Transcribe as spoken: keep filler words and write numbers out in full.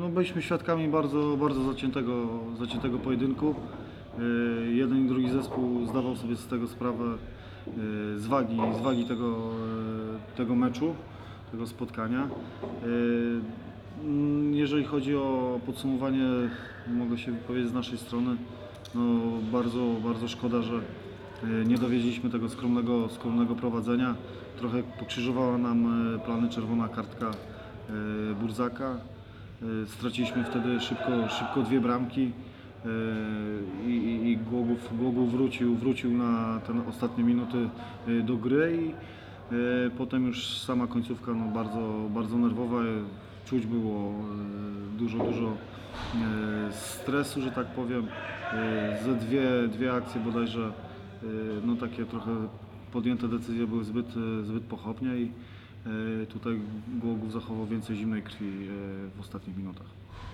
No, byliśmy świadkami bardzo, bardzo zaciętego, zaciętego pojedynku. Yy, Jeden i drugi zespół zdawał sobie z tego sprawę, yy, z wagi, z wagi tego, yy, tego meczu, tego spotkania. Yy, Jeżeli chodzi o podsumowanie, mogę się wypowiedzieć z naszej strony. No, bardzo, bardzo szkoda, że yy, nie dowieźliśmy tego skromnego, skromnego prowadzenia. Trochę pokrzyżowała nam yy, plany czerwona kartka yy, Burzaka. Straciliśmy wtedy szybko, szybko dwie bramki i, i, i Głogów, Głogów wrócił, wrócił na te ostatnie minuty do gry i potem już sama końcówka no bardzo, bardzo nerwowa. Czuć było dużo, dużo stresu, że tak powiem. Ze dwie, dwie akcje bodajże, no takie trochę podjęte decyzje były zbyt, zbyt pochopnie i tutaj Głogów zachował więcej zimnej krwi w ostatnich minutach.